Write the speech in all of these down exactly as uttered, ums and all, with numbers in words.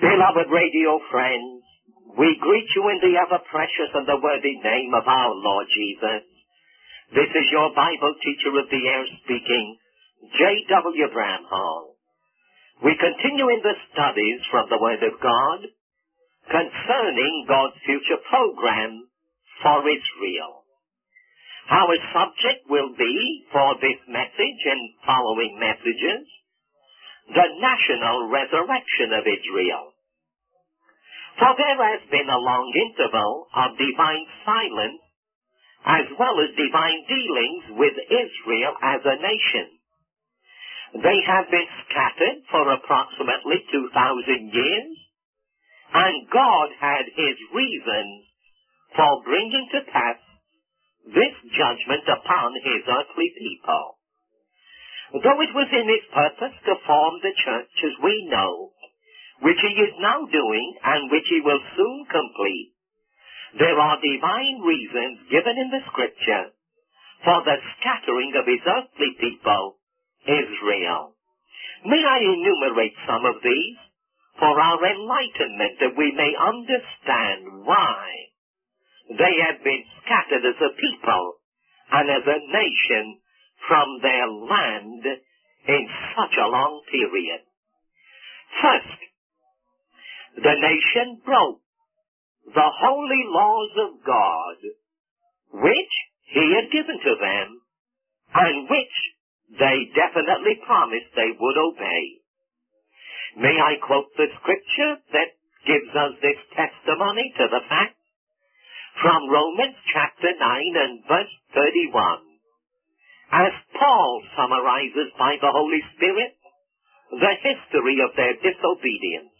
Beloved radio friends, we greet you in the ever-precious and the worthy name of our Lord Jesus. This is your Bible teacher of the air speaking, J W Bramhall. We continue in the studies from the Word of God concerning God's future program for Israel. Our subject will be, for this message and following messages, the national resurrection of Israel. For there has been a long interval of divine silence as well as divine dealings with Israel as a nation. They have been scattered for approximately two thousand years, and God had his reasons for bringing to pass this judgment upon his earthly people. Though it was in his purpose to form the church as we know, which he is now doing and which he will soon complete, there are divine reasons given in the scripture for the scattering of his earthly people, Israel. May I enumerate some of these for our enlightenment, that we may understand why they have been scattered as a people and as a nation from their land in such a long period. First, the nation broke the holy laws of God, which he had given to them, and which they definitely promised they would obey. May I quote the scripture that gives us this testimony to the fact? From Romans chapter nine and verse thirty-one. As Paul summarizes by the Holy Spirit the history of their disobedience.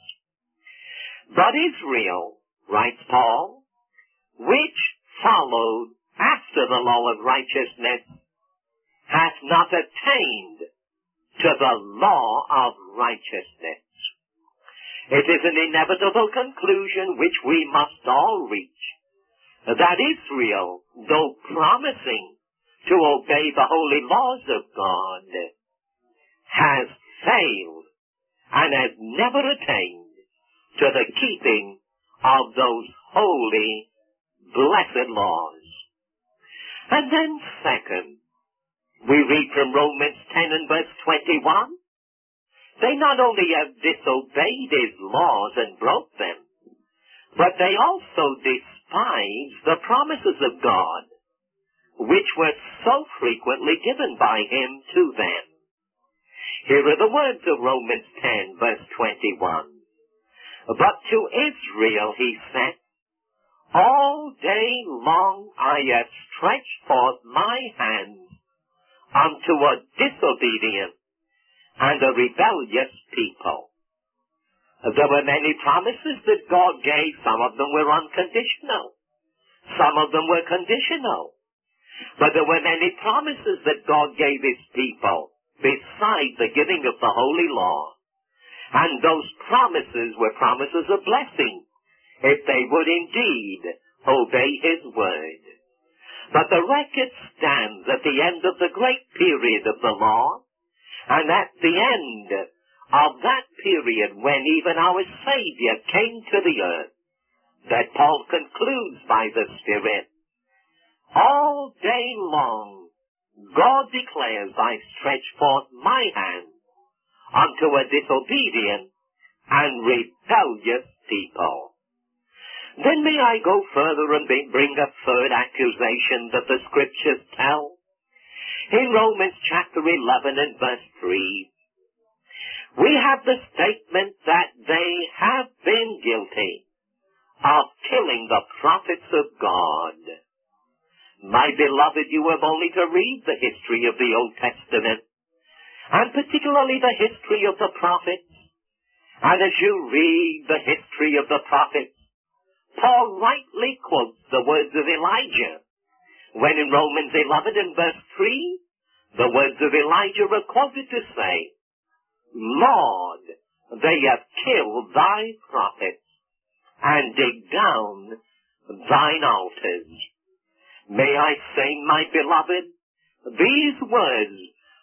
But Israel, writes Paul, which followed after the law of righteousness, hath not attained to the law of righteousness. It is an inevitable conclusion which we must all reach, that Israel, though promising to obey the holy laws of God, has failed and has never attained to the keeping of those holy, blessed laws. And then second, we read from Romans ten and verse twenty-one, they not only have disobeyed his laws and broke them, but they also despise the promises of God, which were so frequently given by him to them. Here are the words of Romans ten, verse twenty-one. But to Israel he said, all day long I have stretched forth my hands unto a disobedient and a rebellious people. There were many promises that God gave. Some of them were unconditional. Some of them were conditional. But there were many promises that God gave his people besides the giving of the holy law. And those promises were promises of blessing if they would indeed obey his word. But the record stands at the end of the great period of the law, and at the end of that period when even our Savior came to the earth, that Paul concludes by the Spirit, all day long God declares, I stretch forth my hand unto a disobedient and rebellious people. Then may I go further and bring a third accusation that the scriptures tell? In Romans chapter eleven and verse three, we have the statement that they have been guilty of killing the prophets of God. My beloved, you have only to read the history of the Old Testament, and particularly the history of the prophets. And as you read the history of the prophets, Paul rightly quotes the words of Elijah, when in Romans eleven and verse three, the words of Elijah are quoted to say, Lord, they have killed thy prophets, and dig down thine altars. May I say, my beloved, these words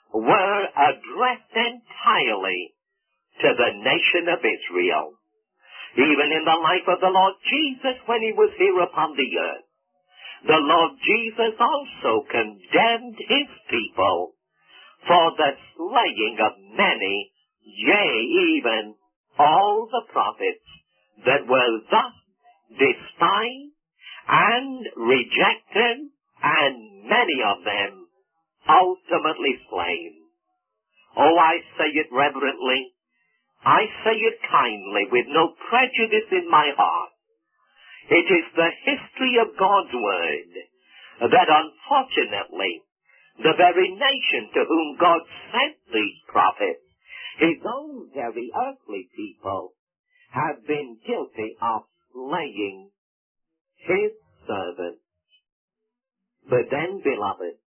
were addressed entirely to the nation of Israel. Even in the life of the Lord Jesus when he was here upon the earth, the Lord Jesus also condemned his people for the slaying of many, yea, even all the prophets that were thus despised and rejected, and many of them ultimately slain. Oh, I say it reverently. I say it kindly, with no prejudice in my heart. It is the history of God's Word that unfortunately the very nation to whom God sent these prophets, his own very earthly people, have been guilty of slaying his servants. But then, beloved,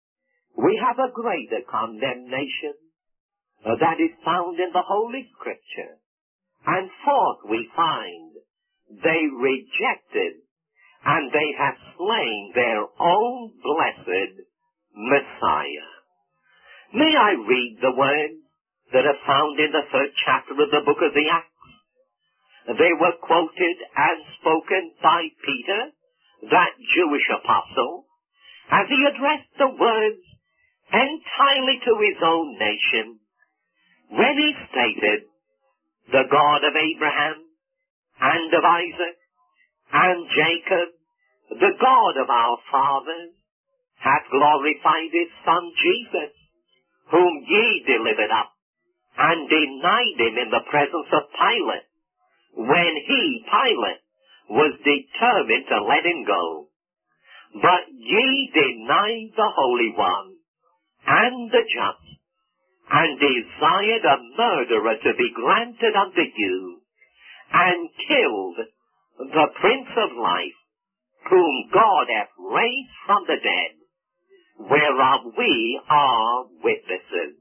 we have a greater condemnation uh, that is found in the Holy Scripture. And fourth, we find they rejected and they have slain their own blessed Messiah. May I read the words that are found in the third chapter of the book of the Acts? They were quoted and spoken by Peter, that Jewish apostle, as he addressed the words entirely to his own nation, when he stated, the God of Abraham, and of Isaac, and Jacob, the God of our fathers, hath glorified his Son Jesus, whom ye delivered up, and denied him in the presence of Pilate, when he, Pilate, was determined to let him go. But ye denied the Holy One, and the just, and desired a murderer to be granted unto you, and killed the Prince of Life, whom God hath raised from the dead, whereof we are witnesses.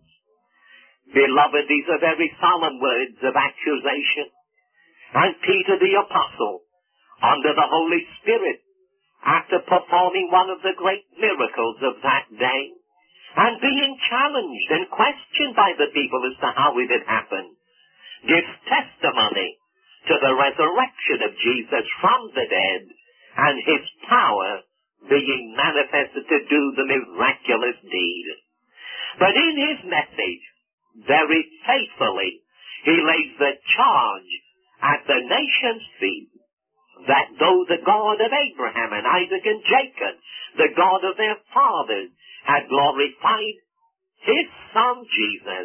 Beloved, these are very solemn words of accusation. And Peter the Apostle, under the Holy Spirit, after performing one of the great miracles of that day, and being challenged and questioned by the people as to how it had happened, gives testimony to the resurrection of Jesus from the dead and his power being manifested to do the miraculous deed. But in his message, very faithfully, he lays the charge at the nation's feet that though the God of Abraham and Isaac and Jacob, the God of their fathers, had glorified his Son Jesus,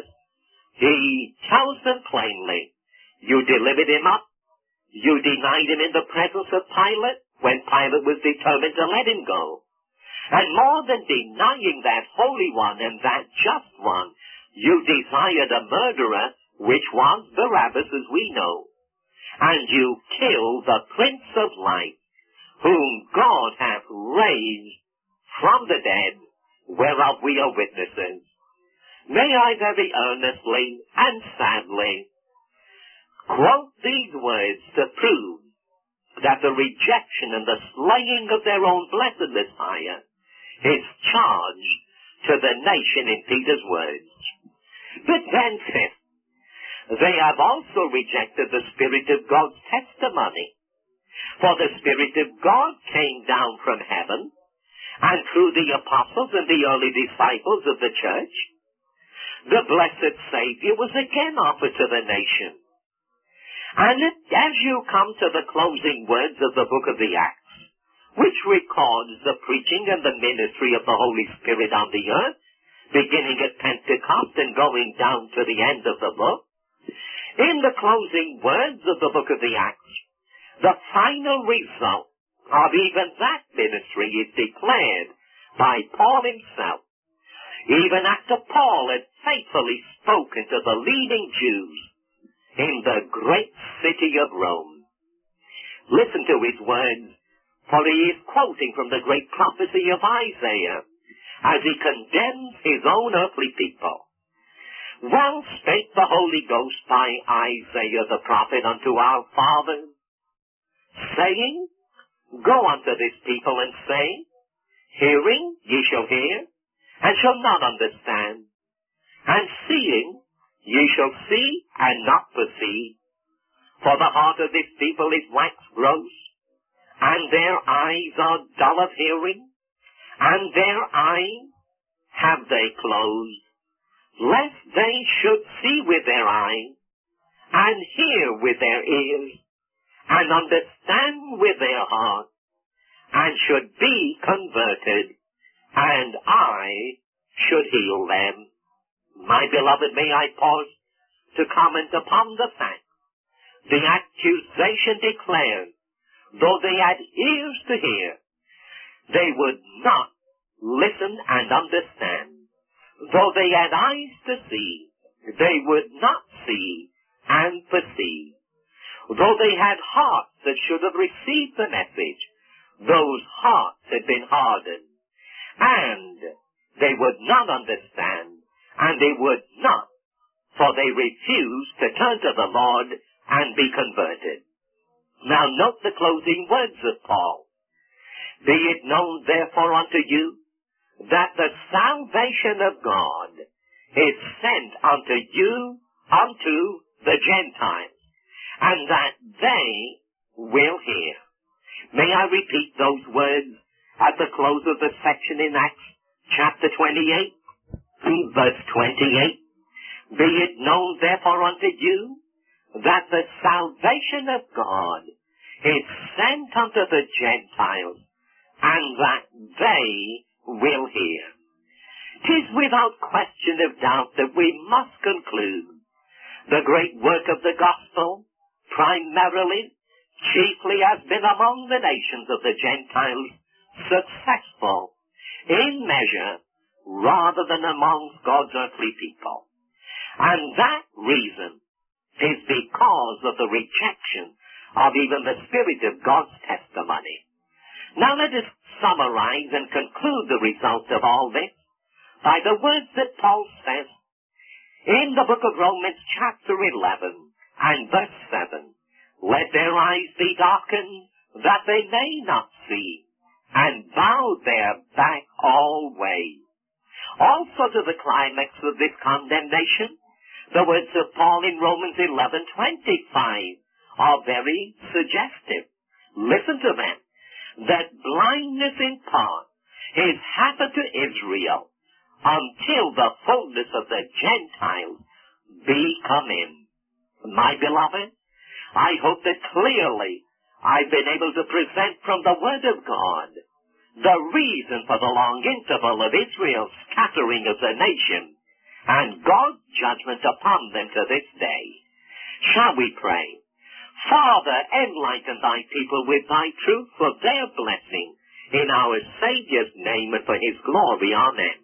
he tells them plainly, you delivered him up, you denied him in the presence of Pilate, when Pilate was determined to let him go. And more than denying that Holy One and that Just One, you desired a murderer, which was Barabbas, as we know. And you killed the Prince of Life, whom God hath raised from the dead, whereof we are witnesses. May I very earnestly and sadly quote these words to prove that the rejection and the slaying of their own blessed Messiah is charged to the nation in Peter's words. But then, fifth, they have also rejected the Spirit of God's testimony. For the Spirit of God came down from heaven, and through the apostles and the early disciples of the church, the blessed Savior was again offered to the nation. And as you come to the closing words of the book of the Acts, which records the preaching and the ministry of the Holy Spirit on the earth, beginning at Pentecost and going down to the end of the book, in the closing words of the book of the Acts, the final result of even that ministry is declared by Paul himself, even after Paul had faithfully spoken to the leading Jews in the great city of Rome. Listen to his words, for he is quoting from the great prophecy of Isaiah as he condemns his own earthly people. Well spake the Holy Ghost by Isaiah the prophet unto our fathers, saying, Go unto this people and say, Hearing ye shall hear, and shall not understand, and seeing ye shall see and not perceive. For the heart of this people is waxed gross, and their eyes are dull of hearing, and their eyes have they closed, lest they should see with their eyes, and hear with their ears, and understand with their heart, and should be converted, and I should heal them. My beloved, may I pause to comment upon the fact. The accusation declared, though they had ears to hear, they would not listen and understand. Though they had eyes to see, they would not see and perceive. Though they had hearts that should have received the message, those hearts had been hardened, and they would not understand, and they would not, for they refused to turn to the Lord and be converted. Now note the closing words of Paul. Be it known therefore unto you, that the salvation of God is sent unto you, unto the Gentiles, and that they will hear. May I repeat those words at the close of the section in Acts chapter twenty-eight, verse twenty-eight. Be it known therefore unto you, that the salvation of God is sent unto the Gentiles, and that they will hear. 'Tis without question of doubt that we must conclude the great work of the gospel, primarily, chiefly has been among the nations of the Gentiles, successful in measure rather than amongst God's earthly people. And that reason is because of the rejection of even the Spirit of God's testimony. Now let us summarize and conclude the result of all this by the words that Paul says in the book of Romans chapter eleven and verse seven. Let their eyes be darkened, that they may not see, and bow their back always. Also to the climax of this condemnation, the words of Paul in Romans eleven twenty-five are very suggestive. Listen to them. That blindness in part is happened to Israel until the fullness of the Gentiles be come in. My beloved, I hope that clearly I've been able to present from the Word of God the reason for the long interval of Israel's scattering of the nation and God's judgment upon them to this day. Shall we pray? Father, enlighten thy people with thy truth for their blessing, in our Saviour's name and for his glory. Amen.